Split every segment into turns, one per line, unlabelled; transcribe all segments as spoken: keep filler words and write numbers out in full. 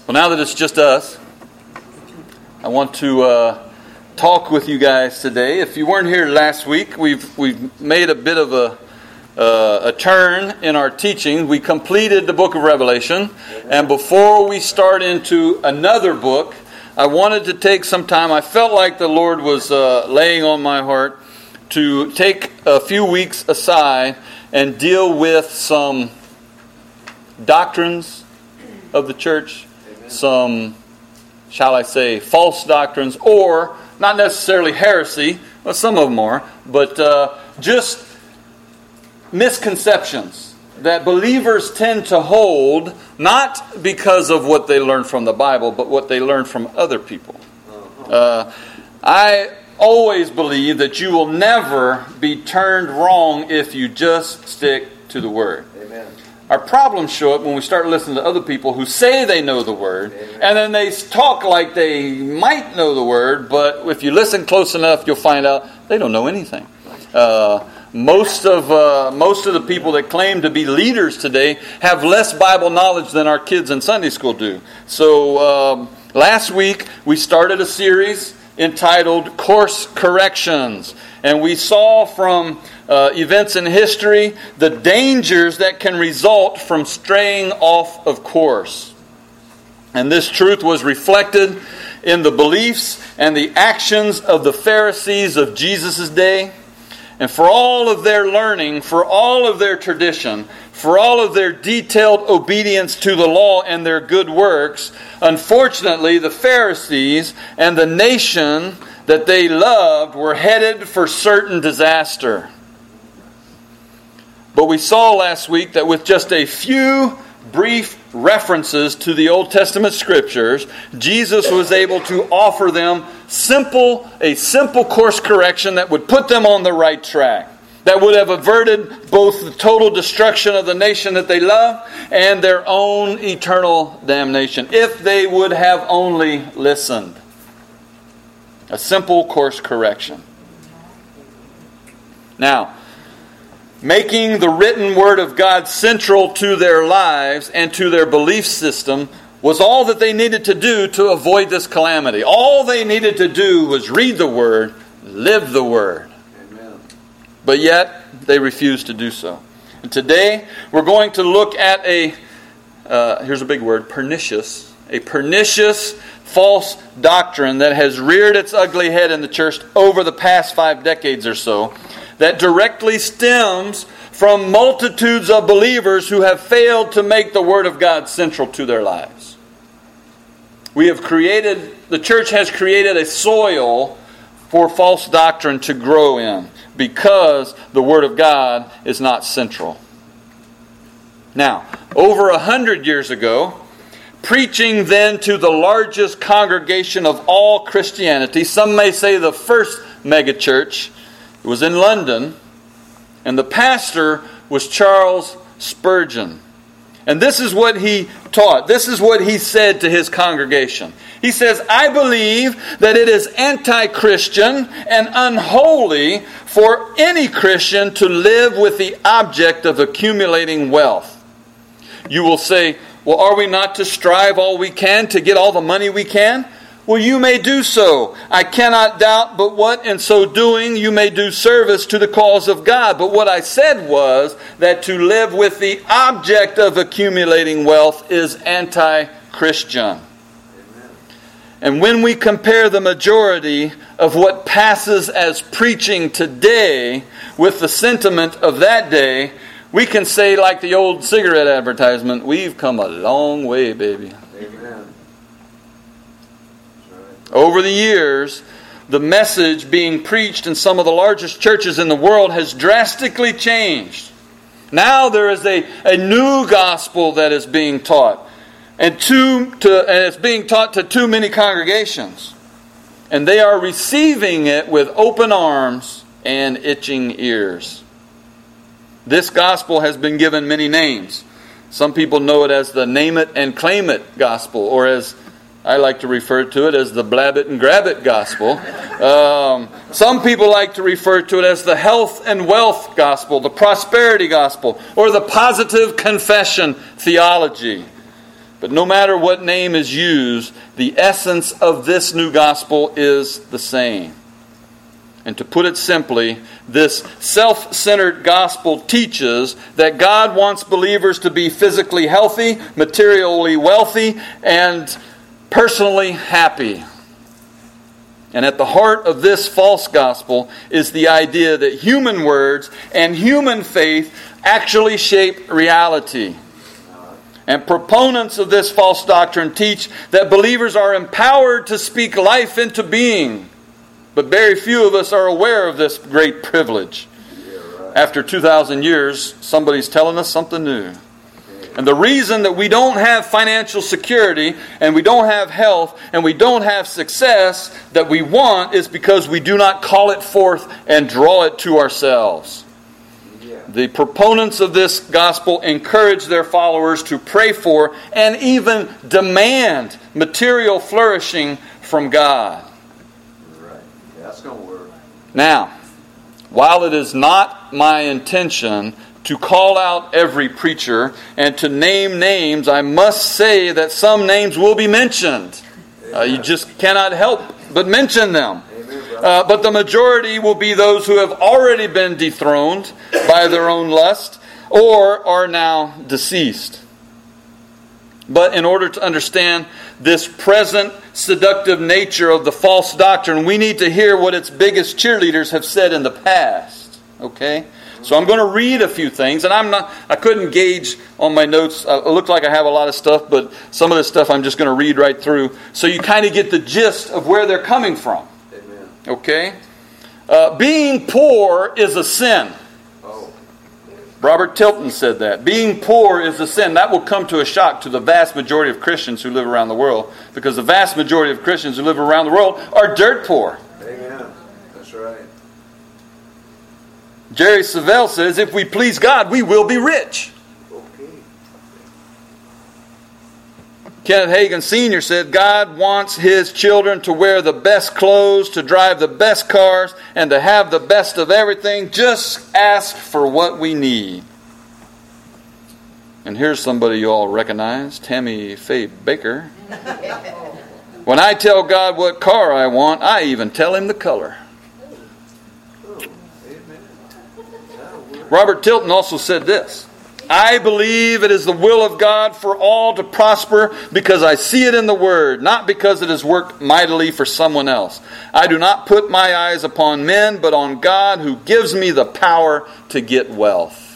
Well, now that it's just us, I want to uh, talk with you guys today. If you weren't here last week, we've we've made a bit of a uh, a turn in our teaching. We completed the book of Revelation, and before we start into another book, I wanted to take some time. I felt like the Lord was uh, laying on my heart to take a few weeks aside and deal with some doctrines of the church, some, shall I say, false doctrines, or not necessarily heresy, well, some of them are, but uh, just misconceptions that believers tend to hold, not because of what they learn from the Bible, but what they learn from other people. Uh, I always believe that you will never be turned wrong if you just stick to the Word. Amen. Our problems show up when we start listening to other people who say they know the Word, Amen. And then they talk like they might know the Word, but if you listen close enough, you'll find out they don't know anything. Uh, most of uh, most of the people that claim to be leaders today have less Bible knowledge than our kids in Sunday school do. So um, last week we started a series entitled Course Corrections, and we saw from uh, events in history the dangers that can result from straying off of course. And this truth was reflected in the beliefs and the actions of the Pharisees of Jesus' day. And for all of their learning, for all of their tradition, for all of their detailed obedience to the law and their good works, unfortunately, the Pharisees and the nation that they loved were headed for certain disaster. But we saw last week that with just a few brief references to the Old Testament Scriptures, Jesus was able to offer them simple, a simple course correction that would put them on the right track, that would have averted both the total destruction of the nation that they love and their own eternal damnation, if they would have only listened. A simple course correction. Now, making the written Word of God central to their lives and to their belief system was all that they needed to do to avoid this calamity. All they needed to do was read the Word, live the Word. Amen. But yet, they refused to do so. And today, we're going to look at a, uh, here's a big word, pernicious, a pernicious false doctrine that has reared its ugly head in the church over the past five decades or so, that directly stems from multitudes of believers who have failed to make the Word of God central to their lives. We have created, the church has created a soil for false doctrine to grow in because the Word of God is not central. Now, over a hundred years ago, preaching then to the largest congregation of all Christianity, some may say the first megachurch, it was in London, and the pastor was Charles Spurgeon. And this is what he taught. This is what he said to his congregation. He says, I believe that it is anti-Christian and unholy for any Christian to live with the object of accumulating wealth. You will say, well, are we not to strive all we can to get all the money we can? Well, you may do so. I cannot doubt but what in so doing you may do service to the cause of God. But what I said was that to live with the object of accumulating wealth is anti-Christian. Amen. And when we compare the majority of what passes as preaching today with the sentiment of that day, we can say like the old cigarette advertisement, we've come a long way, baby. Amen. Over the years, the message being preached in some of the largest churches in the world has drastically changed. Now there is a, a new gospel that is being taught. And, too, to, and it's being taught to too many congregations. And they are receiving it with open arms and itching ears. This gospel has been given many names. Some people know it as the name it and claim it gospel, or as I like to refer to it as the blab it and grab it gospel. Um, some people like to refer to it as the health and wealth gospel, the prosperity gospel, or the positive confession theology. But no matter what name is used, the essence of this new gospel is the same. And to put it simply, this self-centered gospel teaches that God wants believers to be physically healthy, materially wealthy, and personally happy. And at the heart of this false gospel is the idea that human words and human faith actually shape reality. And proponents of this false doctrine teach that believers are empowered to speak life into being. But very few of us are aware of this great privilege. After two thousand years, somebody's telling us something new. And the reason that we don't have financial security, and we don't have health, and we don't have success that we want is because we do not call it forth and draw it to ourselves. The proponents of this gospel encourage their followers to pray for and even demand material flourishing from God.
Right. Yeah, that's going to work.
Now, while it is not my intention to call out every preacher and to name names, I must say that some names will be mentioned. Uh, you just cannot help but mention them. Uh, but the majority will be those who have already been dethroned by their own lust or are now deceased. But in order to understand this present seductive nature of the false doctrine, we need to hear what its biggest cheerleaders have said in the past. Okay? So I'm going to read a few things, and I'm not. I couldn't gauge on my notes. Uh, it looked like I have a lot of stuff, but some of this stuff I'm just going to read right through, so you kind of get the gist of where they're coming from.
Amen.
Okay, uh, being poor is a sin.
Oh.
Robert Tilton said that. Being poor is a sin. That will come to a shock to the vast majority of Christians who live around the world, because the vast majority of Christians who live around the world are dirt poor.
Amen. That's right.
Jerry Savelle says, if we please God, we will be rich.
Okay.
Kenneth Hagin Senior said, God wants His children to wear the best clothes, to drive the best cars, and to have the best of everything. Just ask for what we need. And here's somebody you all recognize, Tammy Faye Baker. When I tell God what car I want, I even tell Him the color. Robert Tilton also said this, I believe it is the will of God for all to prosper because I see it in the Word, not because it has worked mightily for someone else. I do not put my eyes upon men, but on God who gives me the power to get wealth.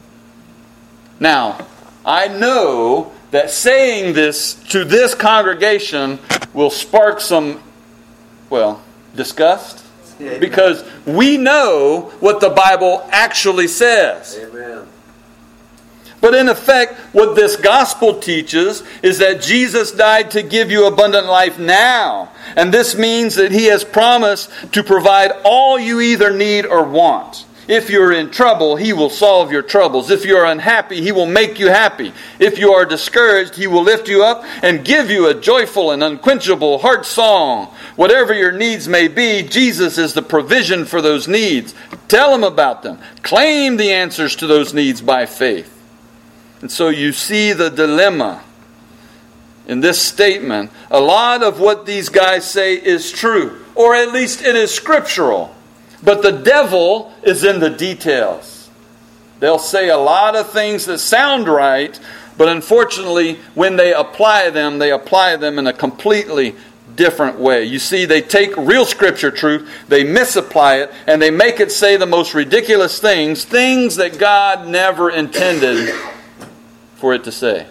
Now, I know that saying this to this congregation will spark some, well, disgust. Because we know what the Bible actually says.
Amen.
But in effect, what this gospel teaches is that Jesus died to give you abundant life now. And this means that He has promised to provide all you either need or want. If you're in trouble, He will solve your troubles. If you're unhappy, He will make you happy. If you are discouraged, He will lift you up and give you a joyful and unquenchable heart song. Whatever your needs may be, Jesus is the provision for those needs. Tell Him about them. Claim the answers to those needs by faith. And so you see the dilemma in this statement. A lot of what these guys say is true, or at least it is scriptural. But the devil is in the details. They'll say a lot of things that sound right, but unfortunately, when they apply them, they apply them in a completely different way. You see, they take real scripture truth, they misapply it, and they make it say the most ridiculous things, things that God never intended for it to say.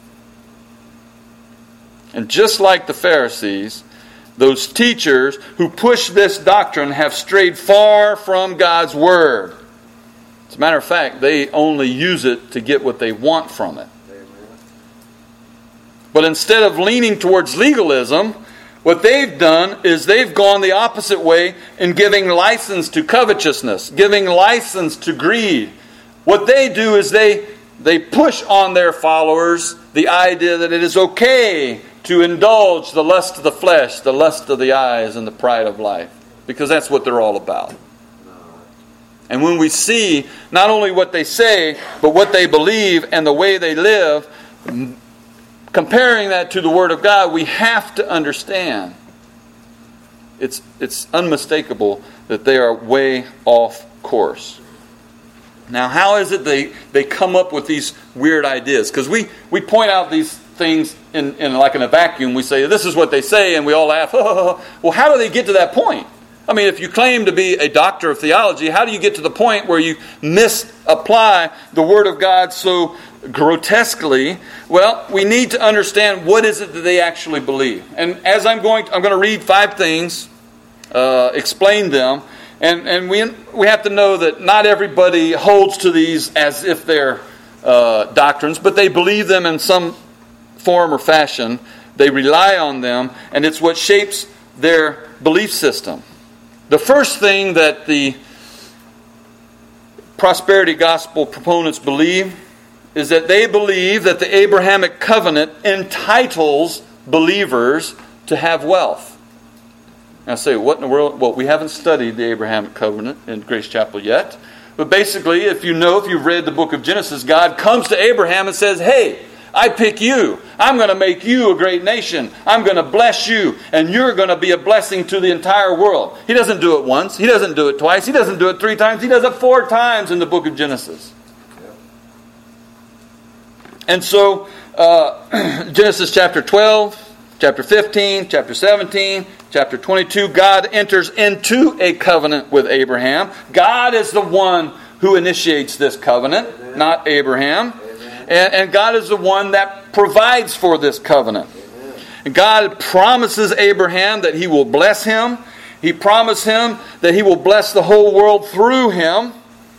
And just like the Pharisees, those teachers who push this doctrine have strayed far from God's Word. As a matter of fact, they only use it to get what they want from it.
Amen.
But instead of leaning towards legalism, what they've done is they've gone the opposite way in giving license to covetousness, giving license to greed. What they do is they, they push on their followers the idea that it is okay to indulge the lust of the flesh, the lust of the eyes, and the pride of life. Because that's what they're all about. And when we see not only what they say, but what they believe and the way they live, comparing that to the Word of God, we have to understand it's, it's unmistakable that they are way off course. Now, how is it they, they come up with these weird ideas? Because we, we point out these things in, in like in a vacuum. We say, this is what they say, and we all laugh. Oh, well, how do they get to that point? I mean, if you claim to be a doctor of theology, how do you get to the point where you misapply the Word of God so grotesquely? Well, we need to understand what is it that they actually believe. And as I'm going to, I'm going to read five things, uh, explain them, and, and we we have to know that not everybody holds to these as if they're uh, doctrines, but they believe them in some form or fashion. They rely on them, and it's what shapes their belief system. The first thing that the prosperity gospel proponents believe is that they believe that the Abrahamic covenant entitles believers to have wealth. Now I say, what in the world? Well, we haven't studied the Abrahamic covenant in Grace Chapel yet. But basically, if you know, if you've read the book of Genesis, God comes to Abraham and says, hey, I pick you. I'm going to make you a great nation. I'm going to bless you. And you're going to be a blessing to the entire world. He doesn't do it once. He doesn't do it twice. He doesn't do it three times. He does it four times in the book of Genesis. And so, uh, Genesis chapter twelve, chapter fifteen, chapter seventeen, chapter twenty-two, God enters into a covenant with Abraham. God is the one who initiates this covenant, Amen. Not Abraham. And, and God is the one that provides for this covenant. And God promises Abraham that He will bless him. He promised him that He will bless the whole world through him.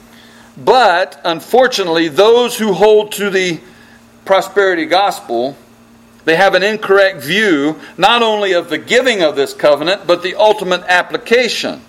But, unfortunately, those who hold to the prosperity gospel, they have an incorrect view not only of the giving of this covenant, but the ultimate application.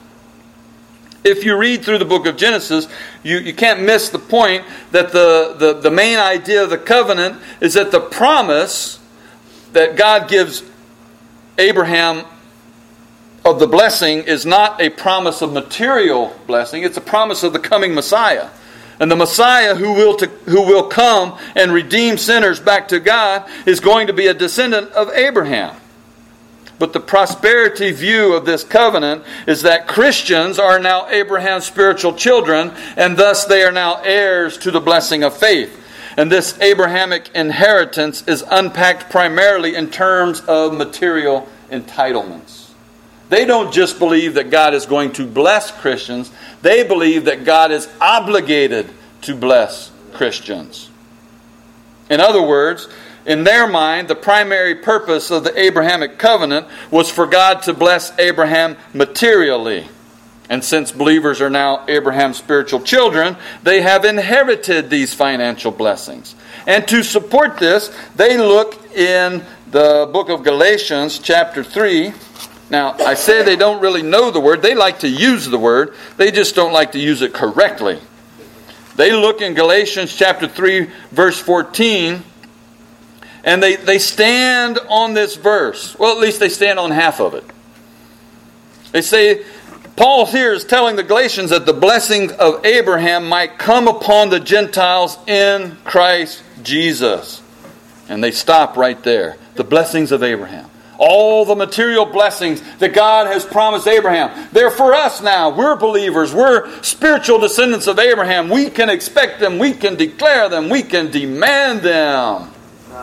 If you read through the book of Genesis, you, you can't miss the point that the, the, the main idea of the covenant is that the promise that God gives Abraham of the blessing is not a promise of material blessing, it's a promise of the coming Messiah. And the Messiah who will to, who will come and redeem sinners back to God is going to be a descendant of Abraham. But the prosperity view of this covenant is that Christians are now Abraham's spiritual children, and thus they are now heirs to the blessing of faith. And this Abrahamic inheritance is unpacked primarily in terms of material entitlements. They don't just believe that God is going to bless Christians. They believe that God is obligated to bless Christians. In other words, in their mind, the primary purpose of the Abrahamic covenant was for God to bless Abraham materially. And since believers are now Abraham's spiritual children, they have inherited these financial blessings. And to support this, they look in the book of Galatians, chapter three. Now, I say they don't really know the word. They like to use the word. They just don't like to use it correctly. They look in Galatians chapter three, verse fourteen, and they, they stand on this verse. Well, at least they stand on half of it. They say, Paul here is telling the Galatians that the blessing of Abraham might come upon the Gentiles in Christ Jesus. And they stop right there. The blessings of Abraham. All the material blessings that God has promised Abraham. They're for us now. We're believers. We're spiritual descendants of Abraham. We can expect them. We can declare them. We can demand them.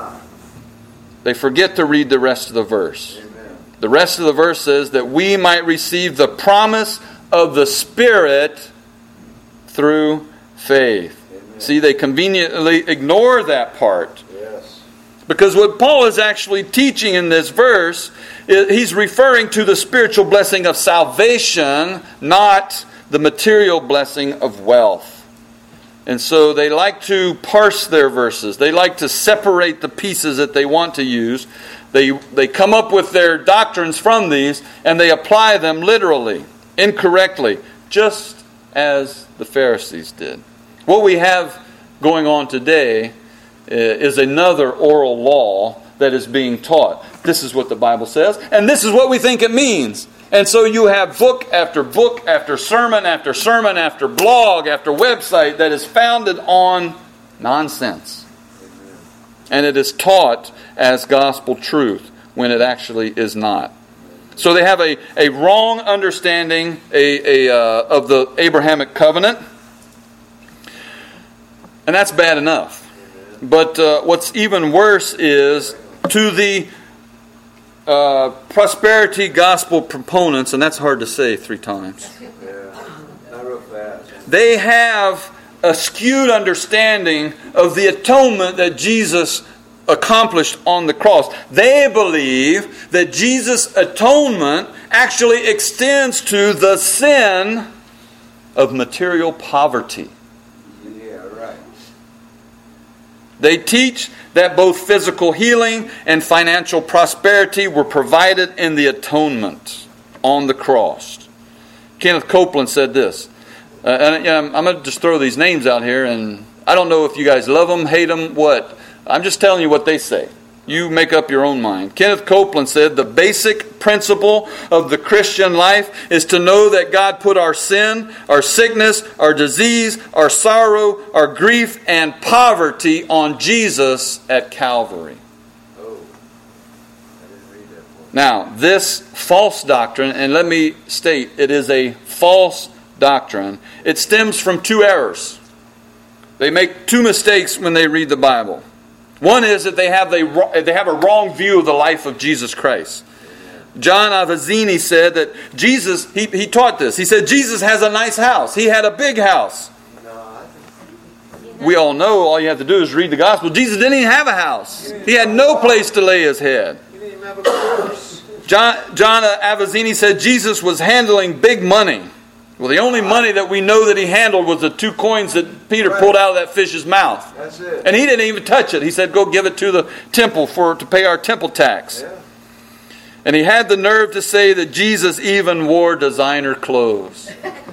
They forget to read the rest of the verse. Amen. The rest of the verse says that we might receive the promise of the Spirit through faith. Amen. See, they conveniently ignore that part. Yes. Because what Paul is actually teaching in this verse, he's referring to the spiritual blessing of salvation, not the material blessing of wealth. And so they like to parse their verses. They like to separate the pieces that they want to use. They, they come up with their doctrines from these, and they apply them literally, incorrectly, just as the Pharisees did. What we have going on today is another oral law that is being taught. This is what the Bible says, and this is what we think it means. And so you have book after book after sermon after sermon after blog after website that is founded on nonsense. and it is taught as gospel truth when it actually is not. So they have a, a wrong understanding a, a, uh, of the Abrahamic covenant, and that's bad enough. But uh, what's even worse is to the uh, prosperity gospel proponents, and that's hard to say three times.
Yeah, not real fast.
They have a skewed understanding of the atonement that Jesus accomplished on the cross. They believe that Jesus' atonement actually extends to the sin of material poverty.
Yeah, right.
They teach that both physical healing and financial prosperity were provided in the atonement on the cross. Kenneth Copeland said this. Uh, and you know, I'm going to just throw these names out here, and I don't know if you guys love them, hate them, what. I'm just telling you what they say. You make up your own mind. Kenneth Copeland said, the basic principle of the Christian life is to know that God put our sin, our sickness, our disease, our sorrow, our grief, and poverty on Jesus at Calvary.
Oh, I didn't read that one.
Now, this false doctrine, and let me state, it is a false doctrine. It stems from two errors. They make two mistakes when they read the Bible. One is that they have, a, they have a wrong view of the life of Jesus Christ. John Avazzini said that Jesus, he, he taught this. He said Jesus has a nice house. He had a big house.
No, I think
We all know all you have to do is read the gospel. Jesus didn't even have a house. He had no place to lay his head.
he didn't even have a course.
John, John Avazzini said Jesus was handling big money. Well, the only money that we know that he handled was the two coins that Peter pulled out of that fish's mouth.
That's it.
And he didn't even touch it. He said, go give it to the temple for to pay our temple tax.
Yeah.
And he had the nerve to say that Jesus even wore designer clothes.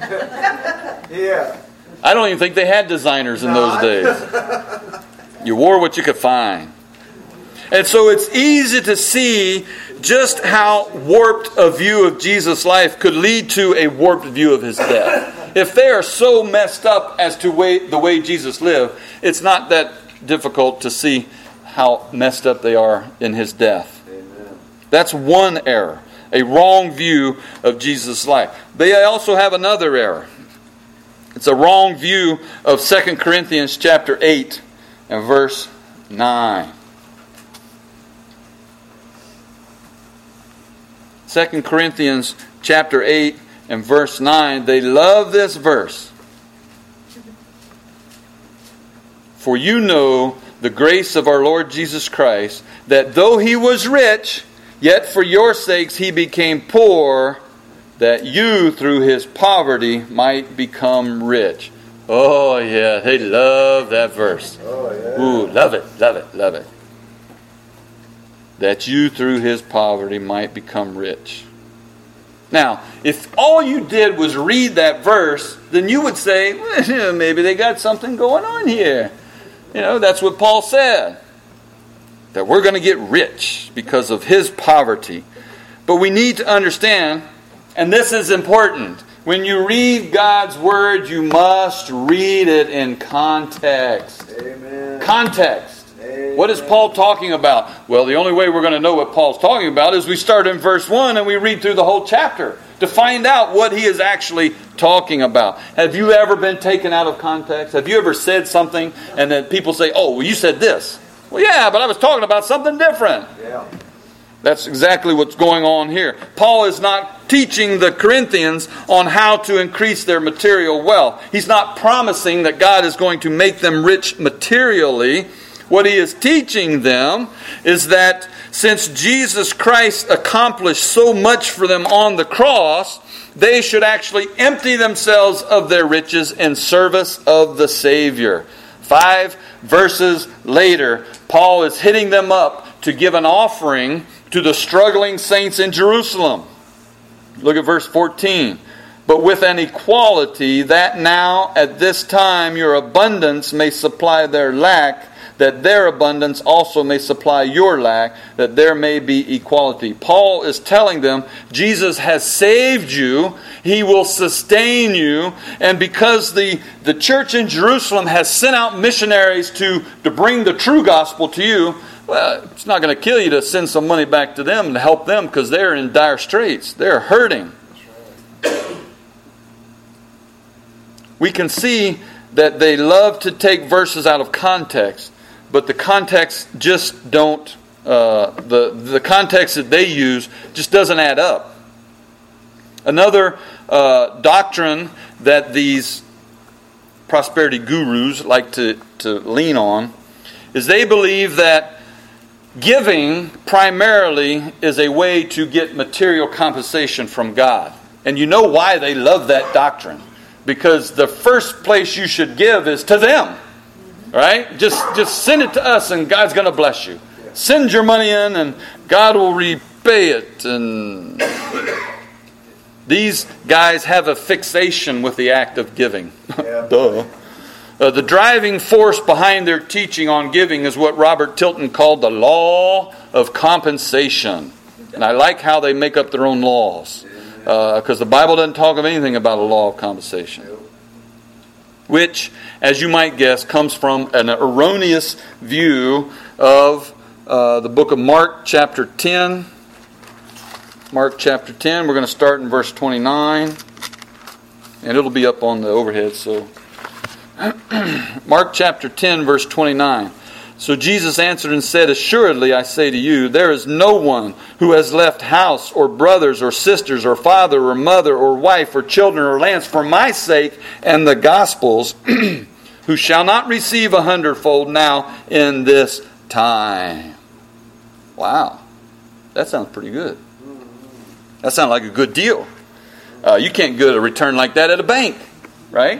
Yeah.
I don't even think they had designers in
No,
those days. You wore what you could find. And so it's easy to see just how warped a view of Jesus' life could lead to a warped view of his death. If they are so messed up as to way, the way Jesus lived, it's not that difficult to see how messed up they are in his death.
Amen.
That's one error, a wrong view of Jesus' life. They also have another error. It's a wrong view of Second Corinthians chapter eight and verse nine. Second Corinthians chapter eight and verse nine, they love this verse. For you know the grace of our Lord Jesus Christ, that though he was rich, yet for your sakes he became poor, that you through his poverty might become rich. Oh yeah, they love that verse.
Oh, yeah.
Ooh, love it, love it, love it. That you through his poverty might become rich. Now, if all you did was read that verse, then you would say, well, maybe they got something going on here. You know, that's what Paul said. That we're going to get rich because of his poverty. But we need to understand, and this is important, when you read God's Word, you must read it in context.
Amen.
Context.
Amen.
What is Paul talking about? Well, the only way we're going to know what Paul's talking about is we start in verse one and we read through the whole chapter to find out what he is actually talking about. Have you ever been taken out of context? Have you ever said something and then people say, oh, well, you said this. Well, yeah, but I was talking about something different.
Yeah.
That's exactly what's going on here. Paul is not teaching the Corinthians on how to increase their material wealth. He's not promising that God is going to make them rich materially. What he is teaching them is that since Jesus Christ accomplished so much for them on the cross, they should actually empty themselves of their riches in service of the Savior. Five verses later, Paul is hitting them up to give an offering to the struggling saints in Jerusalem. Look at verse fourteen. But with an equality that now at this time your abundance may supply their lack, that their abundance also may supply your lack, that there may be equality. Paul is telling them, Jesus has saved you, He will sustain you, and because the, the church in Jerusalem has sent out missionaries to, to bring the true gospel to you, well, it's not going to kill you to send some money back to them to help them because they're in dire straits. They're hurting. We can see that they love to take verses out of context, but the context just don't, uh, the, the context that they use just doesn't add up. Another uh, doctrine that these prosperity gurus like to, to lean on is they believe that giving primarily is a way to get material compensation from God. And you know why they love that doctrine. Because the first place you should give is to them. Right? Just, just send it to us and God's going to bless you. Send your money in and God will repay it. And these guys have a fixation with the act of giving.
Yeah.
Duh. Uh, the driving force behind their teaching on giving is what Robert Tilton called the law of compensation. And I like how they make up their own laws. Because uh, the Bible doesn't talk of anything about a law of compensation. Which, as you might guess, comes from an erroneous view of uh, the book of Mark chapter ten. Mark chapter ten, we're going to start in verse twenty-nine. And it'll be up on the overhead, so... Mark chapter ten, verse twenty-nine. So Jesus answered and said, Assuredly I say to you, there is no one who has left house or brothers or sisters or father or mother or wife or children or lands for my sake and the gospel's who shall not receive a hundredfold now in this time. Wow. That sounds pretty good. That sounds like a good deal. Uh, you can't get a return like that at a bank, right?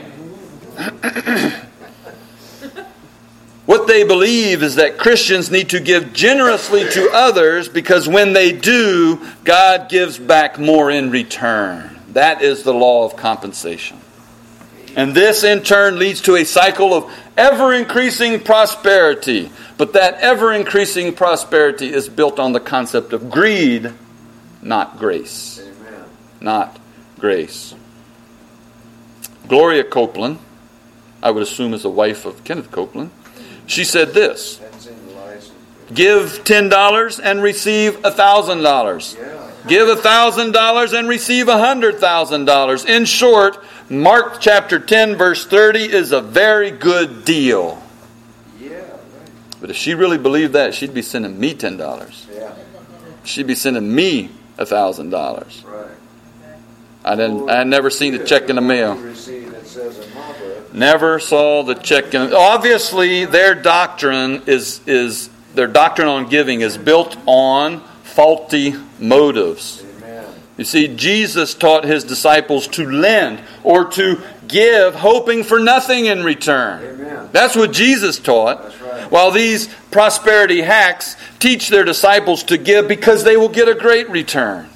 What they believe is that Christians need to give generously to others because when they do, God gives back more in return. That is the law of compensation. And this in turn leads to a cycle of ever-increasing prosperity. But that ever-increasing prosperity is built on the concept of greed, not grace.
Amen.
Not grace. Gloria Copeland, I would assume is the wife of Kenneth Copeland, she said this,
That's in the license.
give ten dollars and receive one thousand dollars.
Yeah.
Give one thousand dollars and receive one hundred thousand dollars. In short, Mark chapter ten verse thirty is a very good deal.
Yeah, right.
But if she really believed that, she'd be sending me ten dollars.
Yeah,
She'd be sending me one thousand dollars.
right.
I didn't. I had never seen a check in the mail.
Receipt that says in my book.
Never saw the check in. Obviously, their doctrine is is their doctrine on giving is built on faulty motives.
Amen.
You see, Jesus taught His disciples to lend or to give, hoping for nothing in return.
Amen.
That's what Jesus taught.
That's right.
While these prosperity hacks teach their disciples to give because they will get a great return.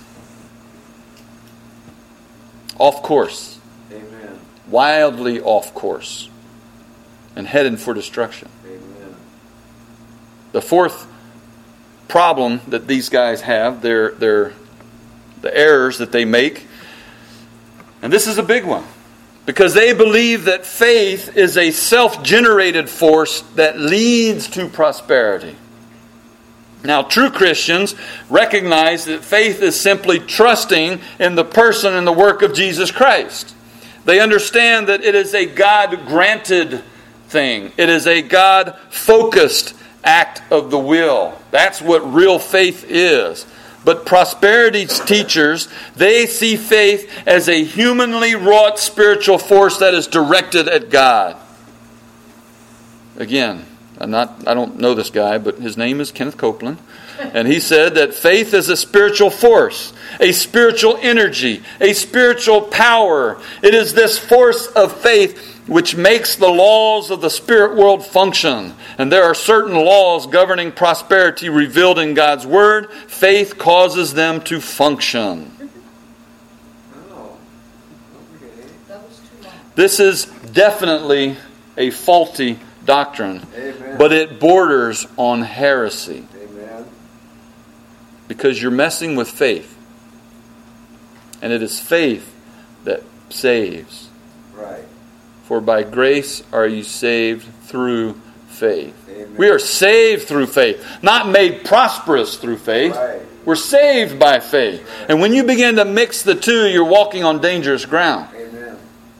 Off course.
Amen.
Wildly off course. And headed for destruction.
Amen.
The fourth problem that these guys have, their, their, the errors that they make, and this is a big one, because they believe that faith is a self-generated force that leads to prosperity. Now, true Christians recognize that faith is simply trusting in the person and the work of Jesus Christ. They understand that it is a God-granted thing. It is a God-focused act of the will. That's what real faith is. But prosperity teachers, they see faith as a humanly wrought spiritual force that is directed at God. Again, I'm not, I don't know this guy, but his name is Kenneth Copeland. And he said that faith is a spiritual force, a spiritual energy, a spiritual power. It is this force of faith which makes the laws of the spirit world function. And there are certain laws governing prosperity revealed in God's Word. Faith causes them to function.
Oh, okay.
That was too long.
This is definitely a faulty doctrine,
Amen.
but it borders on heresy.
Amen.
Because you're messing with faith. And it is faith that saves.
Right.
For by grace are you saved through faith.
Amen.
We are saved through faith, not made prosperous through faith.
Right.
We're saved by faith. And when you begin to mix the two, you're walking on dangerous ground.
Amen.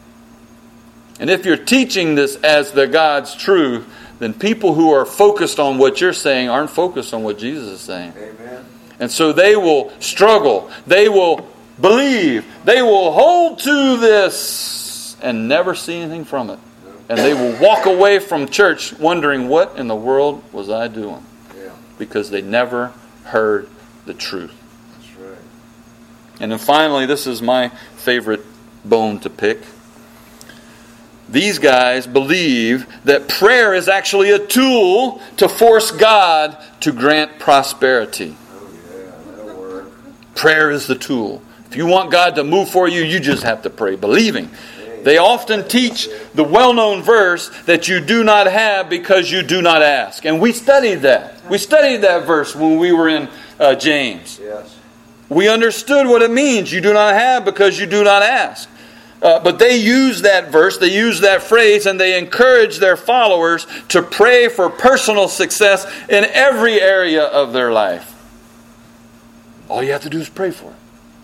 And if you're teaching this as the God's truth, then people who are focused on what you're saying aren't focused on what Jesus is saying.
Amen.
And so they will struggle. They will believe. They will hold to this and never see anything from it. And they will walk away from church wondering, what in the world was I doing?
Yeah.
Because they never heard the truth.
That's right.
And then finally, this is my favorite bone to pick. These guys believe that prayer is actually a tool to force God to grant prosperity.
Oh yeah, that'll work.
Prayer is the tool. If you want God to move for you, you just have to pray, believing. They often teach the well-known verse that you do not have because you do not ask. And we studied that. We studied that verse when we were in uh, James.
Yes.
We understood what it means. You do not have because you do not ask. Uh, but they use that verse, they use that phrase, and they encourage their followers to pray for personal success in every area of their life. All you have to do is pray for it.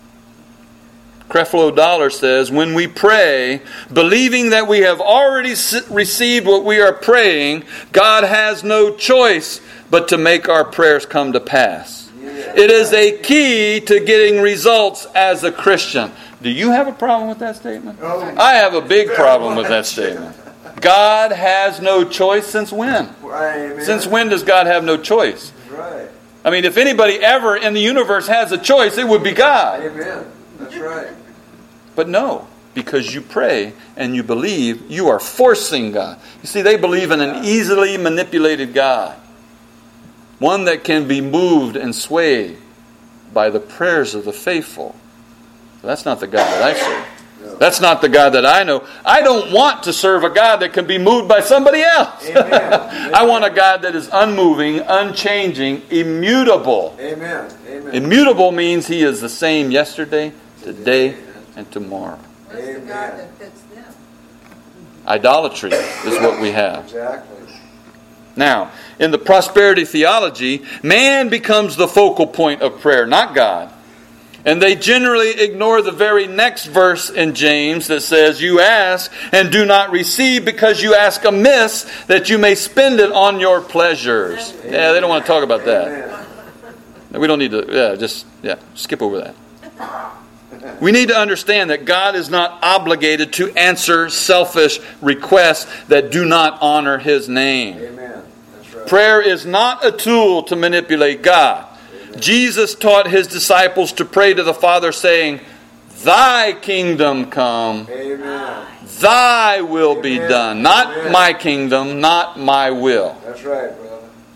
Creflo Dollar says, when we pray, believing that we have already received what we are praying, God has no choice but to make our prayers come to pass. It is a key to getting results as a Christian. Do you have a problem with that statement?
Oh.
I have a big problem with that statement. God has no choice. Since when?
Amen.
Since when does God have no choice?
Right.
I mean, if anybody ever in the universe has a choice, it would be God.
Amen. That's right.
But no, because you pray and you believe, you are forcing God. You see, they believe in an easily manipulated God. One that can be moved and swayed by the prayers of the faithful. That's not the God that I serve. That's not the God that I know. I don't want to serve a God that can be moved by somebody else. I want a God that is unmoving, unchanging, immutable.
Amen. Amen.
Immutable means He is the same yesterday, today, and tomorrow.
Where's the God that fits them?
Idolatry is what we have.
Exactly.
Now, in the prosperity theology, man becomes the focal point of prayer, not God. And they generally ignore the very next verse in James that says, you ask and do not receive because you ask amiss that you may spend it on your pleasures. Amen. Yeah, they don't want to talk about that. Amen. We don't need to, yeah, just, yeah, skip over that. We need to understand that God is not obligated to answer selfish requests that do not honor His name.
Amen. That's right.
Prayer is not a tool to manipulate God. Amen. Jesus taught His disciples to pray to the Father saying, Thy kingdom come,
Amen.
Thy will
Amen.
be done. Not
Amen.
my kingdom, not my will.
That's right, brother.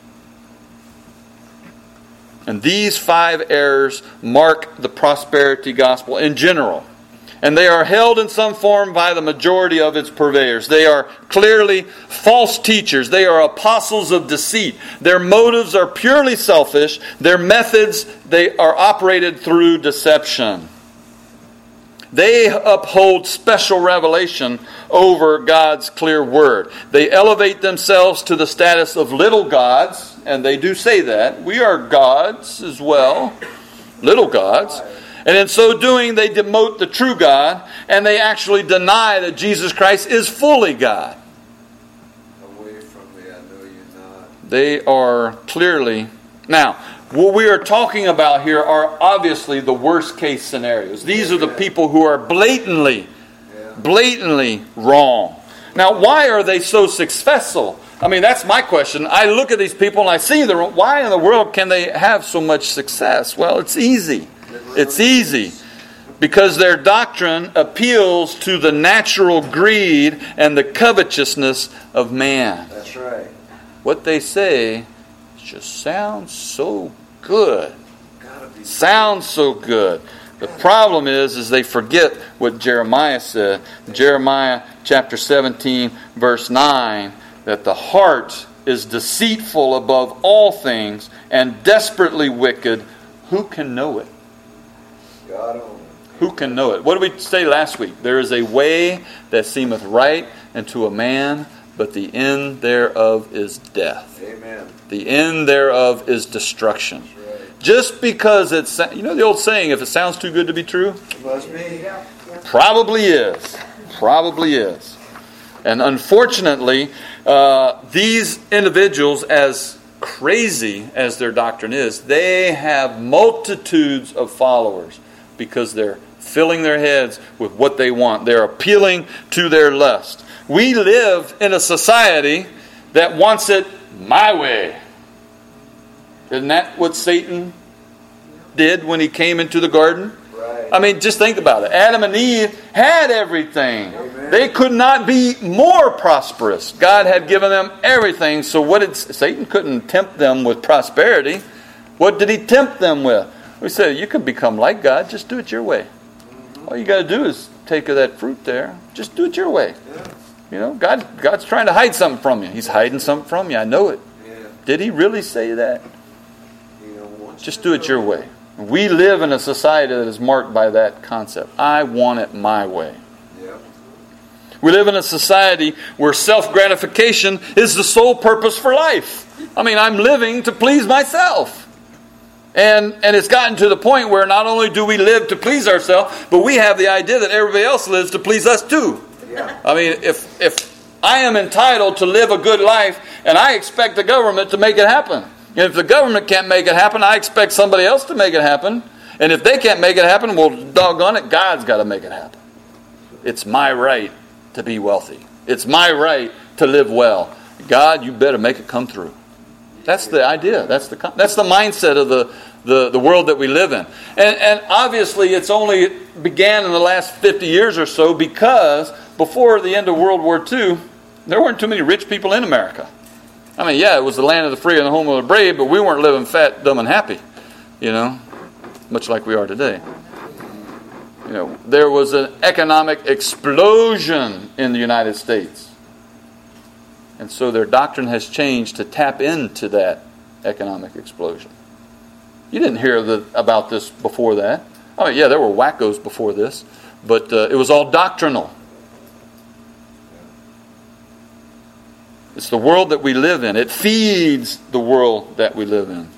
And these five errors mark the prosperity gospel in general. And they are held in some form by the majority of its purveyors. They are clearly false teachers. They are apostles of deceit. Their motives are purely selfish. Their methods, they are operated through deception. They uphold special revelation over God's clear word. They elevate themselves to the status of little gods, and they do say that. We are gods as well, little gods. And in so doing, they demote the true God, and they actually deny that Jesus Christ is fully God.
Away from me, I know you're not.
They are clearly... Now, what we are talking about here are obviously the worst case scenarios. These are the people who are blatantly, blatantly wrong. Now, why are they so successful? I mean, that's my question. I look at these people and I see them. Why in the world can they have so much success? Well, it's easy. It's easy. Because their doctrine appeals to the natural greed and the covetousness of man.
That's right.
What they say just sounds so good. Sounds so good. The problem is, is they forget what Jeremiah said. Jeremiah chapter seventeen, verse nine, that the heart is deceitful above all things and desperately wicked. Who can know it?
God only.
Who can know it? What did we say last week? There is a way that seemeth right unto a man, but the end thereof is death.
Amen.
The end thereof is destruction.
That's right.
Just because it's, you know the old saying, if it sounds too good to be true?
It must be.
Probably is. Probably is. And unfortunately, uh, these individuals, as crazy as their doctrine is, they have multitudes of followers because they're filling their heads with what they want. They're appealing to their lust. We live in a society that wants it my way. Isn't that what Satan did when he came into the garden?
Right.
I mean, just think about it. Adam and Eve had everything.
Amen.
They could not be more prosperous. God had given them everything. So what did Satan couldn't tempt them with prosperity? What did he tempt them with? We said, you can become like God. Just do it your way. All you got to do is take of that fruit there. Just do it your way.
Yeah.
You know, God, God's trying to hide something from you. He's hiding something from you. I know it.
Yeah.
Did he really say that?
You don't want
Just
you
do
to
it your
know.
way. We live in a society that is marked by that concept. I want it my way.
Yeah.
We live in a society where self-gratification is the sole purpose for life. I mean, I'm living to please myself. And and it's gotten to the point where not only do we live to please ourselves, but we have the idea that everybody else lives to please us too.
Yeah.
I mean, if if I am entitled to live a good life, and I expect the government to make it happen. And if the government can't make it happen, I expect somebody else to make it happen. And if they can't make it happen, well, doggone it, God's got to make it happen. It's my right to be wealthy. It's my right to live well. God, you better make it come through. That's the idea. That's the that's the mindset of the, the, the world that we live in. And, and obviously it's only began in the last fifty years or so, because before the end of World War Two, there weren't too many rich people in America. I mean, yeah, it was the land of the free and the home of the brave, but we weren't living fat, dumb, and happy, you know, much like we are today. You know, there was an economic explosion in the United States. And so their doctrine has changed to tap into that economic explosion. You didn't hear the, about this before that. I mean, yeah, there were wackos before this, but uh, it was all doctrinal. It's the world that we live in. It feeds the world that we live in.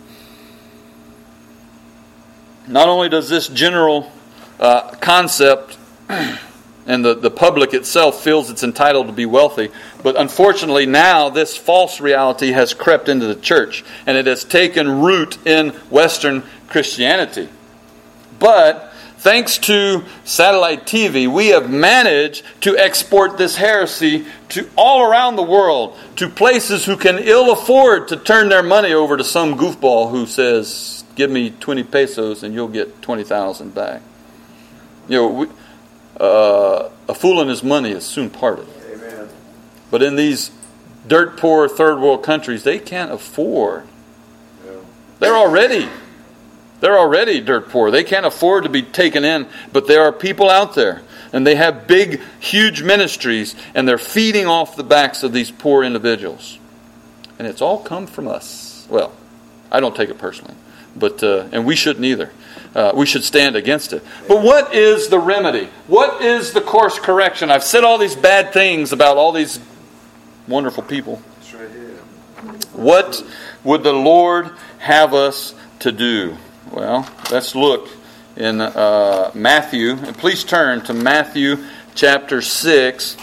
Not only does this general uh, concept and the, the public itself feels it's entitled to be wealthy, but unfortunately now this false reality has crept into the church, and it has taken root in Western Christianity. But thanks to satellite T V, we have managed to export this heresy to all around the world, to places who can ill afford to turn their money over to some goofball who says, give me twenty pesos and you'll get twenty thousand back. You know, we, uh, a fool and his money is soon parted.
Amen.
But in these dirt poor third world countries, they can't afford.
Yeah.
They're already They're already dirt poor. They can't afford to be taken in. But there are people out there, and they have big, huge ministries, and they're feeding off the backs of these poor individuals. And it's all come from us. Well, I don't take it personally, but uh, and we shouldn't either. Uh, we should stand against it. But what is the remedy? What is the course correction? I've said all these bad things about all these wonderful people.
That's right here.
What would the Lord have us to do? Well, let's look in uh, Matthew. And please turn to Matthew chapter six.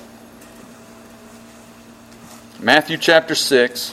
Matthew chapter six.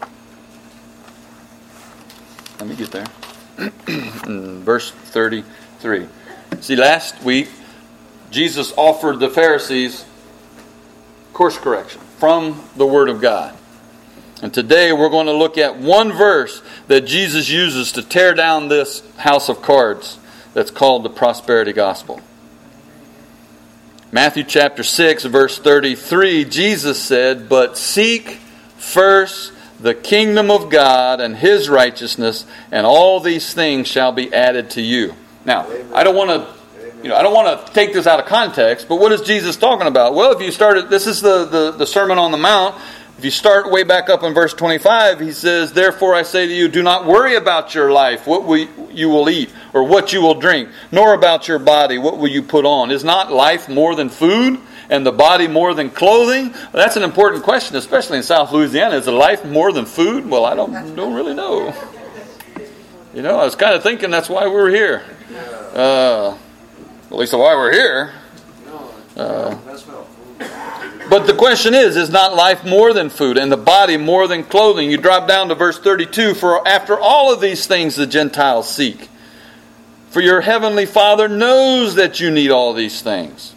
Let me get there. Verse thirty-three. See, last week, Jesus offered the Pharisees course correction from the Word of God. And today we're going to look at one verse that Jesus uses to tear down this house of cards that's called the prosperity gospel. Matthew chapter six, verse thirty-three, Jesus said, "But seek first the kingdom of God and His righteousness, and all these things shall be added to you." Now, I don't want to You know, I don't want to take this out of context, but what is Jesus talking about? Well, if you started, this is the, the, the Sermon on the Mount. If you start way back up in verse twenty-five, he says, "Therefore I say to you, do not worry about your life, what will you will eat, or what you will drink, nor about your body, what will you put on. Is not life more than food, and the body more than clothing?" Well, that's an important question, especially in South Louisiana. Is life more than food? Well, I don't, don't really know. You know, I was kind of thinking that's why we're here. Uh, at least why we're here. Uh, But the question is, is not life more than food, and the body more than clothing? You drop down to verse thirty-two. "For after all of these things the Gentiles seek. For your heavenly Father knows that you need all these things."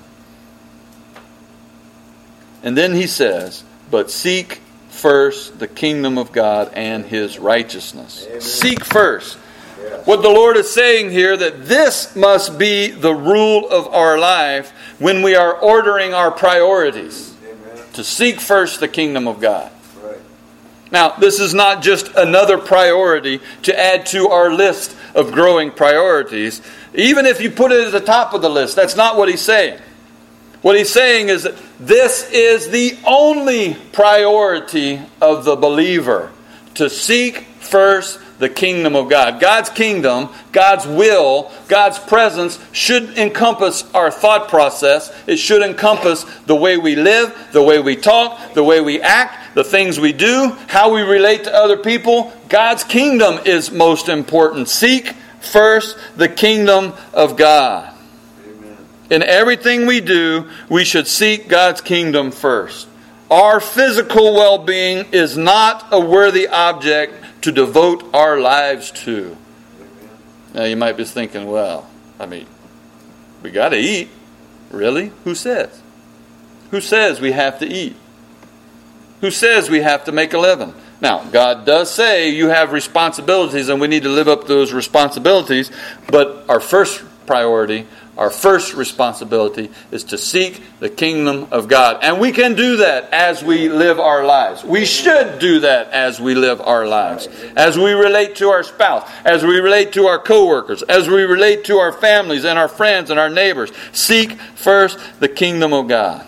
And then he says, "But seek first the kingdom of God and His righteousness." Amen. Seek first. Yes. What the Lord is saying here, that this must be the rule of our life when we are ordering our priorities. To seek first the kingdom of God. Right. Now, this is not just another priority to add to our list of growing priorities. Even if you put it at the top of the list, that's not what he's saying. What he's saying is that this is the only priority of the believer. To seek first the kingdom of God. God's kingdom, God's will, God's presence should encompass our thought process. It should encompass the way we live, the way we talk, the way we act, the things we do, how we relate to other people. God's kingdom is most important. Seek first the kingdom of God. Amen. In everything we do, we should seek God's kingdom first. Our physical well-being is not a worthy object to devote our lives to. Now you might be thinking, well, I mean, we got to eat. Really? Who says? Who says we have to eat? Who says we have to make a living? Now, God does say you have responsibilities and we need to live up to those responsibilities, but our first priority, our first responsibility is to seek the kingdom of God. And we can do that as we live our lives. We should do that as we live our lives. As we relate to our spouse, as we relate to our coworkers, as we relate to our families and our friends and our neighbors. Seek first the kingdom of God.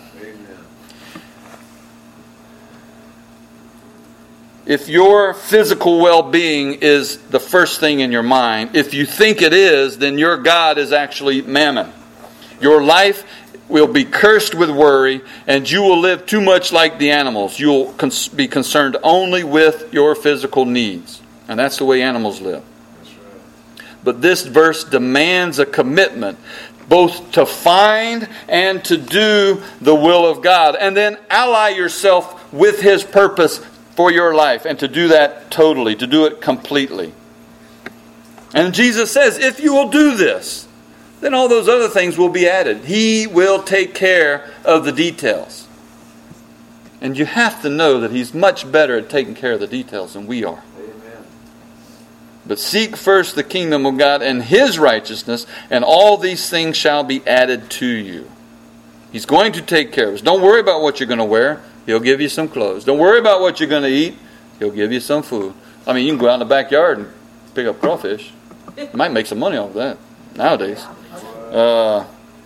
If your physical well-being is the first thing in your mind, if you think it is, then your God is actually mammon. Your life will be cursed with worry, and you will live too much like the animals. You'll cons- be concerned only with your physical needs. And that's the way animals live. That's right. But this verse demands a commitment, both to find and to do the will of God. And then ally yourself with His purpose for your life, and to do that totally, to do it completely. And Jesus says, if you will do this, then all those other things will be added. He will take care of the details. And you have to know that He's much better at taking care of the details than we are. Amen. But seek first the kingdom of God and His righteousness, and all these things shall be added to you. He's going to take care of us. Don't worry about what you're going to wear. He'll give you some clothes. Don't worry about what you're going to eat. He'll give you some food. I mean, you can go out in the backyard and pick up crawfish. You might make some money off of that nowadays. Uh,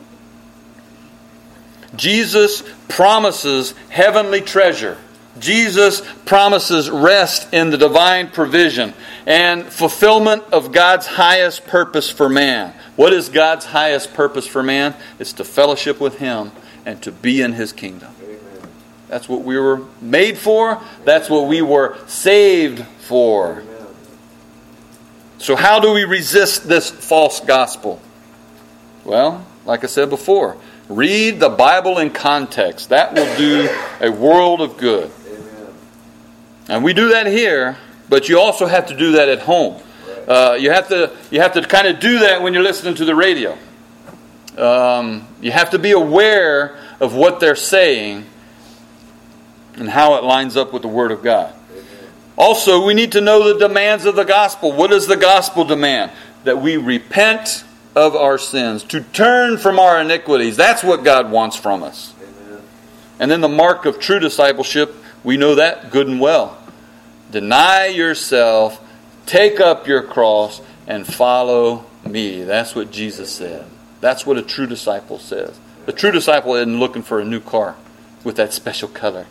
Jesus promises heavenly treasure. Jesus promises rest in the divine provision and fulfillment of God's highest purpose for man. What is God's highest purpose for man? It's to fellowship with Him and to be in His kingdom. That's what we were made for. That's what we were saved for. So how do we resist this false gospel? Well, like I said before, read the Bible in context. That will do a world of good. And we do that here, but you also have to do that at home. Uh, you have to you have to kind of do that when you're listening to the radio. Um, you have to be aware of what they're saying and how it lines up with the Word of God. Amen. Also, we need to know the demands of the gospel. What does the gospel demand? That we repent of our sins, to turn from our iniquities. That's what God wants from us. Amen. And then the mark of true discipleship, we know that good and well. Deny yourself, take up your cross, and follow me. That's what Jesus said. That's what a true disciple says. The true disciple isn't looking for a new car with that special color.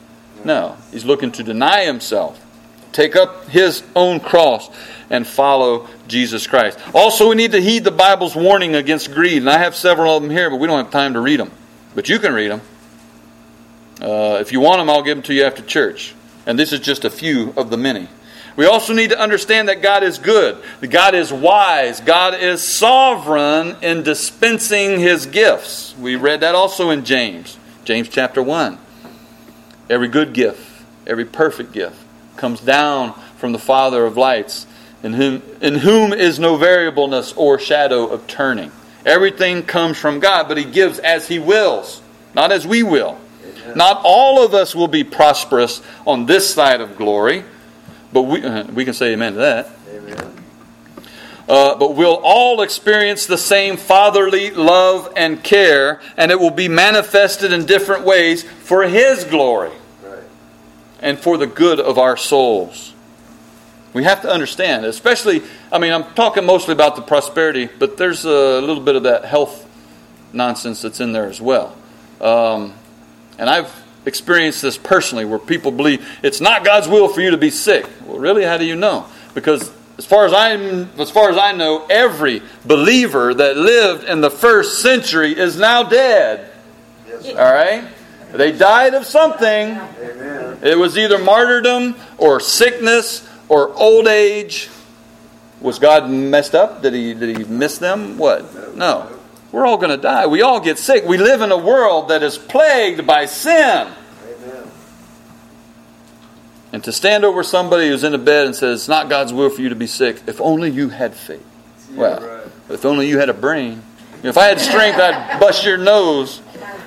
No. He's looking to deny himself, take up his own cross, and follow Jesus Christ. Also, we need to heed the Bible's warning against greed. And I have several of them here, but we don't have time to read them. But you can read them. Uh, if you want them, I'll give them to you after church. And this is just a few of the many. We also need to understand that God is good. That God is wise. God is sovereign in dispensing His gifts. We read that also in James. James chapter one. Every good gift, every perfect gift comes down from the Father of lights, in whom, in whom is no variableness or shadow of turning. Everything comes from God, but He gives as He wills, not as we will. Amen. Not all of us will be prosperous on this side of glory, but we uh, we can say amen to that.
Amen.
Uh, but we'll all experience the same fatherly love and care, and it will be manifested in different ways for His glory,
Right.
and for the good of our souls. We have to understand, especially, I mean, I'm talking mostly about the prosperity, but there's a little bit of that health nonsense that's in there as well. Um, and I've experienced this personally, where people believe it's not God's will for you to be sick. Well, really, how do you know? Because as far as I'm, as far as I know, every believer that lived in the first century is now dead.
Yes,
All right? They died of something.
Amen.
It was either martyrdom or sickness or old age. Was God messed up? Did he did he miss them? What? No. We're all going to die. We all get sick. We live in a world that is plagued by sin.
Amen.
And to stand over somebody who's in a bed and says, it's not God's will for you to be sick, if only you had faith. Well,
right.
if only you had a brain. If I had strength, I'd bust your nose.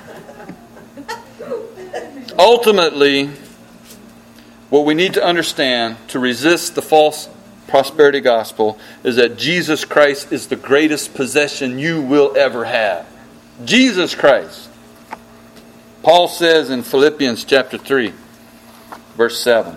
Ultimately, what we need to understand to resist the false prosperity gospel is that Jesus Christ is the greatest possession you will ever have. Jesus Christ. Paul says in Philippians chapter three, verse seven,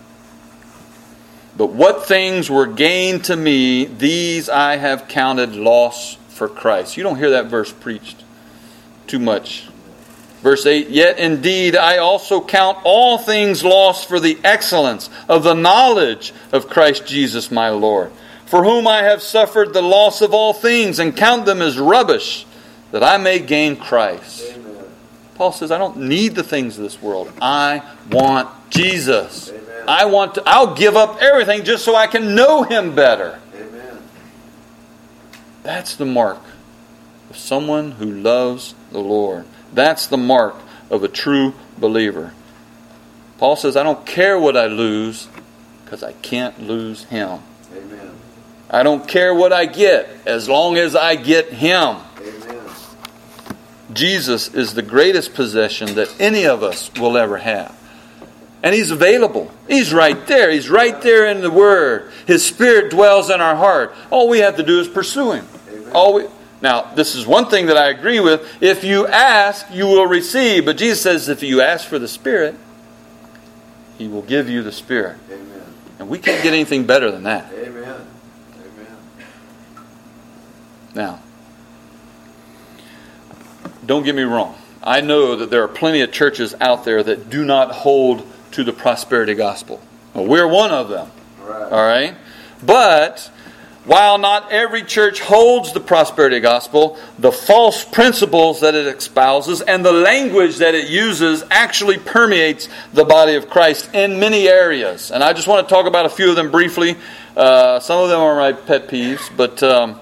but what things were gained to me, these I have counted loss for Christ. You don't hear that verse preached too much. Verse eight, yet indeed I also count all things lost for the excellence of the knowledge of Christ Jesus my Lord, for whom I have suffered the loss of all things, and count them as rubbish, that I may gain Christ.
Amen.
Paul says, I don't need the things of this world. I want Jesus.
Amen.
I want to, I'll give up everything just so I can know Him better.
Amen.
That's the mark of someone who loves the Lord. That's the mark of a true believer. Paul says, I don't care what I lose, because I can't lose Him.
Amen.
I don't care what I get, as long as I get Him.
Amen.
Jesus is the greatest possession that any of us will ever have. And He's available. He's right there. He's right there in the Word. His Spirit dwells in our heart. All we have to do is pursue Him.
Amen.
All we... Now, this is one thing that I agree with. If you ask, you will receive. But Jesus says if you ask for the Spirit, He will give you the Spirit.
Amen.
And we can't get anything better than that.
Amen. Amen.
Now, don't get me wrong. I know that there are plenty of churches out there that do not hold to the prosperity gospel. Well, we're one of them.
Right.
All right? But while not every church holds the prosperity gospel, the false principles that it espouses and the language that it uses actually permeates the body of Christ in many areas. And I just want to talk about a few of them briefly. Uh, some of them are my pet peeves. But um,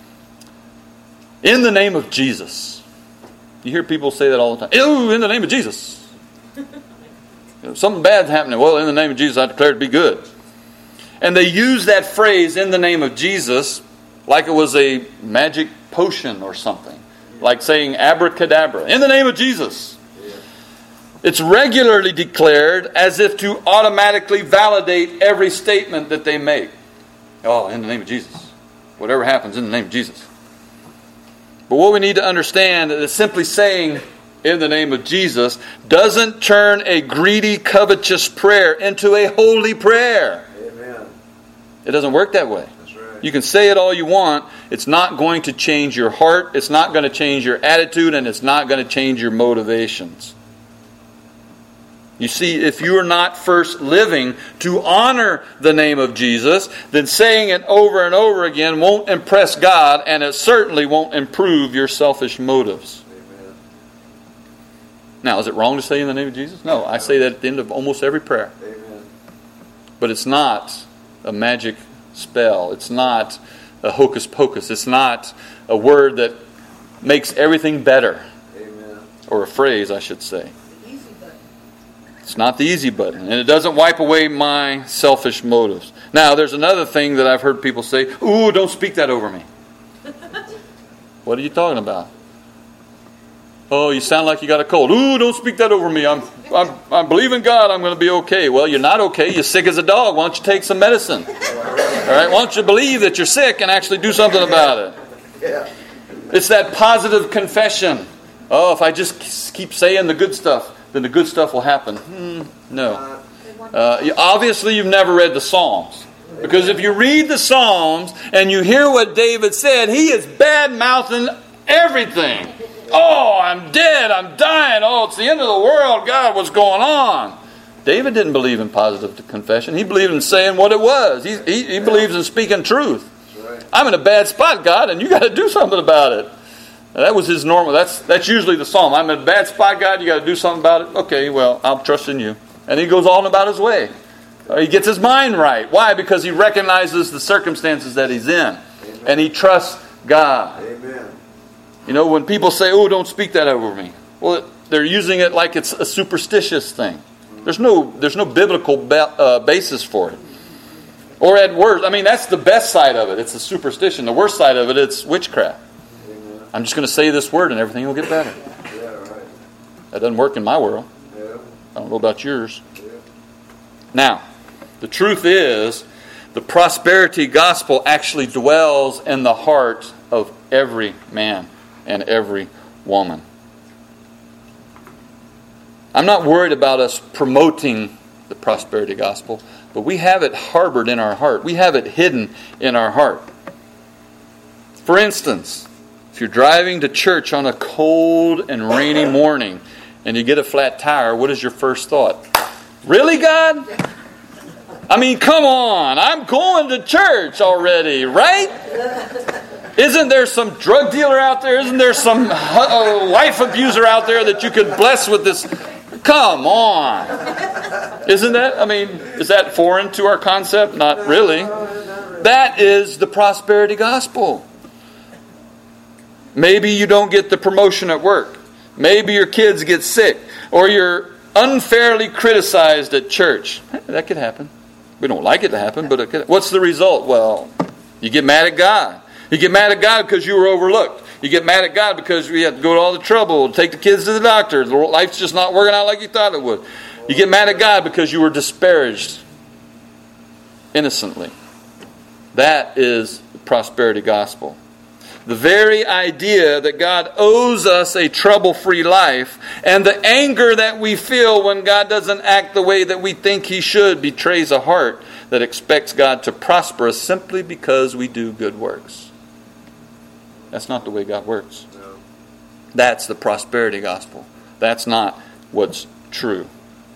in the name of Jesus. You hear people say that all the time. Ew, in the name of Jesus. You know, something bad's happening. Well, in the name of Jesus, I declare it to be good. And they use that phrase, in the name of Jesus, like it was a magic potion or something. Like saying abracadabra. In the name of Jesus.
Yeah.
It's regularly declared as if to automatically validate every statement that they make. Oh, in the name of Jesus. Whatever happens, in the name of Jesus. But what we need to understand is simply saying, in the name of Jesus, doesn't turn a greedy, covetous prayer into a holy prayer.
Amen.
It doesn't work that way.
That's right.
You can say it all you want. It's not going to change your heart. It's not going to change your attitude. And it's not going to change your motivations. You see, if you are not first living to honor the name of Jesus, then saying it over and over again won't impress God, and it certainly won't improve your selfish motives.
Amen.
Now, is it wrong to say in the name of Jesus? No, I say that at the end of almost every prayer.
Amen.
But it's not a magic spell. It's not a hocus pocus. It's not a word that makes everything better.
Amen.
Or a phrase, I should say.
The easy button.
It's not the easy button. And it doesn't wipe away my selfish motives. Now, there's another thing that I've heard people say, ooh, don't speak that over me. What are you talking about? Oh, you sound like you got a cold. Ooh, don't speak that over me. I'm, I'm, I believe in God. I'm going to be okay. Well, you're not okay. You're sick as a dog. Why don't you take some medicine? All right. Why don't you believe that you're sick and actually do something about it?
Yeah.
It's that positive confession. Oh, if I just keep saying the good stuff, then the good stuff will happen. Hmm, no. Uh, obviously, you've never read the Psalms. Because if you read the Psalms and you hear what David said, he is bad-mouthing everything. Oh, I'm dead. I'm dying. Oh, it's the end of the world. God, what's going on? David didn't believe in positive confession. He believed in saying what it was. He, he, he believes in speaking truth.
Right.
I'm in a bad spot, God, and you got to do something about it. Now, that was his normal. That's that's usually the psalm. I'm in a bad spot, God. You got to do something about it. Okay, well, I'll trust in you. And he goes on about his way. Uh, he gets his mind right. Why? Because he recognizes the circumstances that he's in,
Amen.
And he trusts God.
Amen.
You know, when people say, "Oh, don't speak that over me," well, they're using it like it's a superstitious thing. There's no there's no biblical ba- uh, basis for it. Or at worst, I mean, that's the best side of it. It's a superstition. The worst side of it, it's witchcraft.
Amen.
I'm just going to say this word and everything will get better.
Yeah, right.
That doesn't work in my world.
Yeah.
I don't know about yours.
Yeah.
Now, the truth is, the prosperity gospel actually dwells in the heart of every man and every woman. I'm not worried about us promoting the prosperity gospel, but we have it harbored in our heart. We have it hidden in our heart. For instance, if you're driving to church on a cold and rainy morning and you get a flat tire, what is your first thought? Really, God? I mean, come on. I'm going to church already, right? Isn't there some drug dealer out there? Isn't there some uh, wife abuser out there that you could bless with this? Come on. Isn't that, I mean, is that foreign to our concept? Not really. That is the prosperity gospel. Maybe you don't get the promotion at work. Maybe your kids get sick. Or you're unfairly criticized at church. That could happen. We don't like it to happen, but it could. What's the result? Well, you get mad at God. You get mad at God because you were overlooked. You get mad at God because you had to go to all the trouble, take the kids to the doctor. Life's just not working out like you thought it would. You get mad at God because you were disparaged innocently. That is the prosperity gospel. The very idea that God owes us a trouble-free life and the anger that we feel when God doesn't act the way that we think He should betrays a heart that expects God to prosper us simply because we do good works. That's not the way God works.
No.
That's the prosperity gospel. That's not what's true.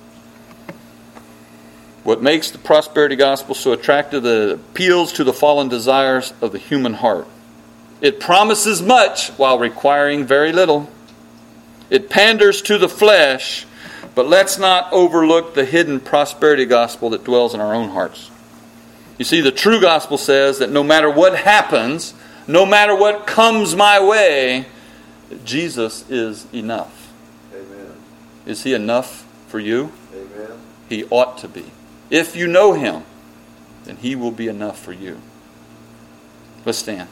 What makes the prosperity gospel so attractive is that it appeals to the fallen desires of the human heart. It promises much while requiring very little. It panders to the flesh, but let's not overlook the hidden prosperity gospel that dwells in our own hearts. You see, the true gospel says that no matter what happens, no matter what comes my way, Jesus is enough.
Amen.
Is He enough for you?
Amen.
He ought to be. If you know Him, then He will be enough for you. Let's stand.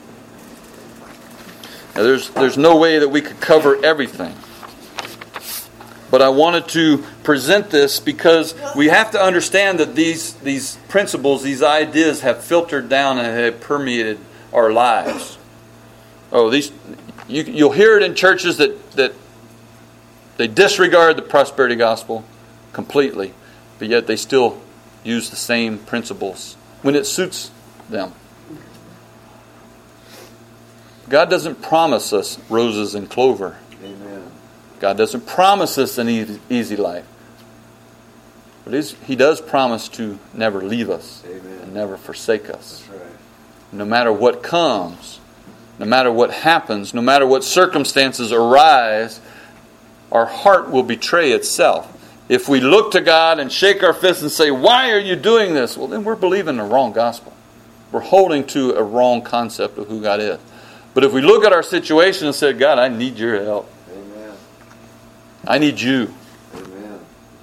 Now, there's, there's no way that we could cover everything. But I wanted to present this because we have to understand that these, these principles, these ideas have filtered down and have permeated our lives. Oh, these you, you'll hear it in churches that, that they disregard the prosperity gospel completely, but yet they still use the same principles when it suits them. God doesn't promise us roses and clover.
Amen.
God doesn't promise us an easy, easy life. But he's, He does promise to never leave us.
Amen.
And never forsake us.
That's right.
No matter what comes, no matter what happens, no matter what circumstances arise, our heart will betray itself. If we look to God and shake our fists and say, "Why are you doing this?" Well, then we're believing the wrong gospel. We're holding to a wrong concept of who God is. But if we look at our situation and say, "God, I need your help.
Amen.
I need you,"
Amen.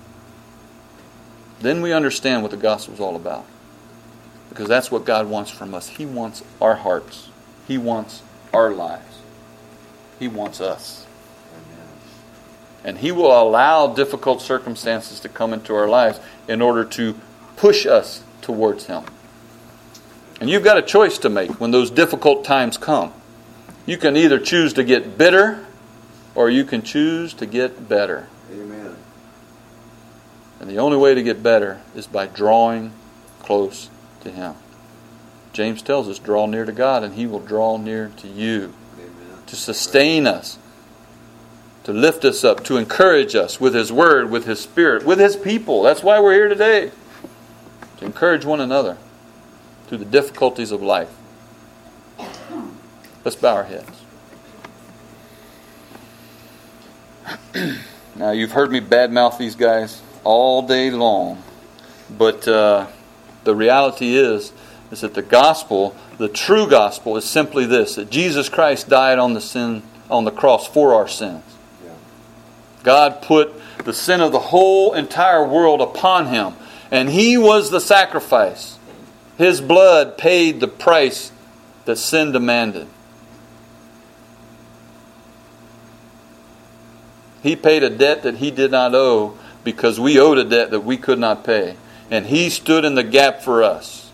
then we understand what the gospel is all about. Because that's what God wants from us. He wants our hearts. He wants our lives. He wants us.
Amen.
And He will allow difficult circumstances to come into our lives in order to push us towards Him. And you've got a choice to make when those difficult times come. You can either choose to get bitter or you can choose to get better.
Amen.
And the only way to get better is by drawing close to Him. James tells us, draw near to God and He will draw near to you.
Amen.
To sustain us, to lift us up, to encourage us with His Word, with His Spirit, with His people. That's why we're here today. To encourage one another through the difficulties of life. Let's bow our heads. Now, you've heard me badmouth these guys all day long, but uh, the reality is, is that the gospel, the true gospel, is simply this: that Jesus Christ died on the sin on the cross for our sins.
Yeah.
God put the sin of the whole entire world upon Him, and He was the sacrifice. His blood paid the price that sin demanded. He paid a debt that He did not owe because we owed a debt that we could not pay. And He stood in the gap for us.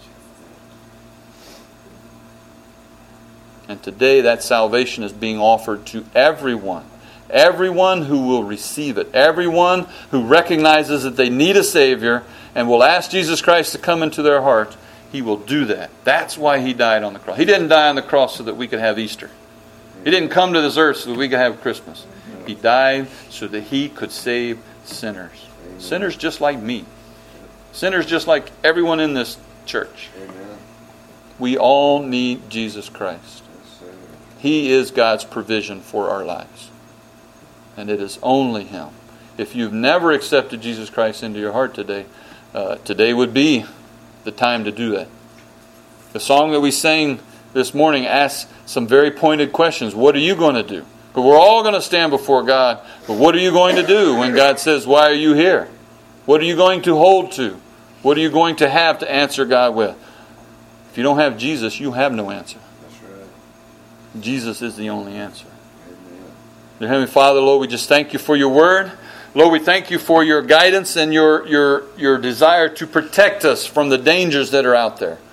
And today that salvation is being offered to everyone. Everyone who will receive it. Everyone who recognizes that they need a Savior and will ask Jesus Christ to come into their heart, He will do that. That's why He died on the cross. He didn't die on the cross so that we could have Easter. He didn't come to this earth so that we could have Christmas. He died so that He could save sinners.
Amen.
Sinners just like me. Sinners just like everyone in this church.
Amen.
We all need Jesus Christ.
Yes, sir.
He is God's provision for our lives. And it is only Him. If you've never accepted Jesus Christ into your heart today, uh, today would be the time to do that. The song that we sang this morning asks some very pointed questions. What are you going to do? But we're all going to stand before God. But what are you going to do when God says, "Why are you here?" What are you going to hold to? What are you going to have to answer God with? If you don't have Jesus, you have no answer.
That's right.
Jesus is the only answer.
Amen.
Dear Heavenly Father, Lord, we just thank You for Your Word. Lord, we thank You for Your guidance and Your, your, your desire to protect us from the dangers that are out there.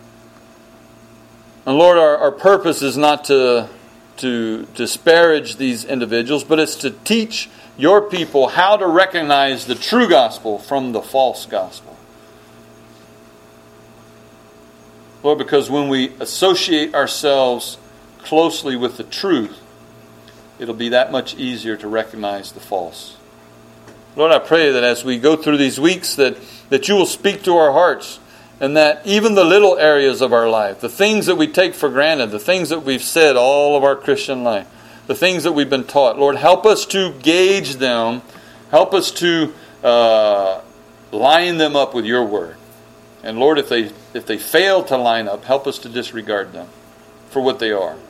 And Lord, our, our purpose is not to... to disparage these individuals, but it's to teach Your people how to recognize the true gospel from the false gospel. Lord, because when we associate ourselves closely with the truth, it'll be that much easier to recognize the false. Lord, I pray that as we go through these weeks, that, that You will speak to our hearts, and that even the little areas of our life, the things that we take for granted, the things that we've said all of our Christian life, the things that we've been taught, Lord, help us to gauge them. Help us to uh, line them up with Your Word. And Lord, if they if they fail to line up, help us to disregard them for what they are.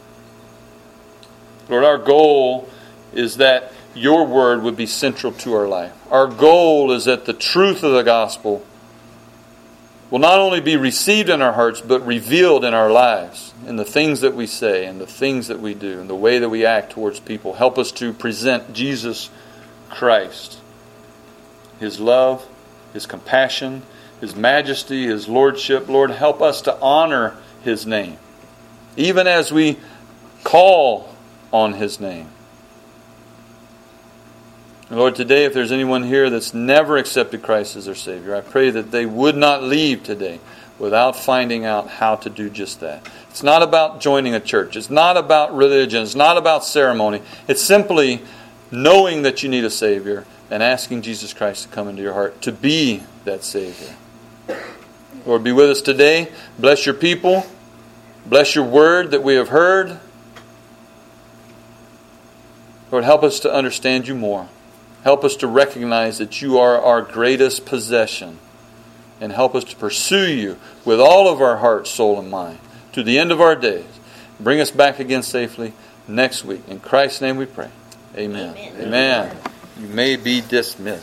Lord, our goal is that Your Word would be central to our life. Our goal is that the truth of the gospel will not only be received in our hearts, but revealed in our lives, in the things that we say, and the things that we do, and the way that we act towards people. Help us to present Jesus Christ, His love, His compassion, His majesty, His lordship. Lord, help us to honor His name, even as we call on His name. And Lord, today, if there's anyone here that's never accepted Christ as their Savior, I pray that they would not leave today without finding out how to do just that. It's not about joining a church. It's not about religion. It's not about ceremony. It's simply knowing that you need a Savior and asking Jesus Christ to come into your heart, to be that Savior. Lord, be with us today. Bless your people. Bless your word that we have heard. Lord, help us to understand you more. Help us to recognize that you are our greatest possession. And help us to pursue you with all of our heart, soul, and mind to the end of our days. Bring us back again safely next week. In Christ's name we pray. Amen. Amen. Amen. You may be dismissed.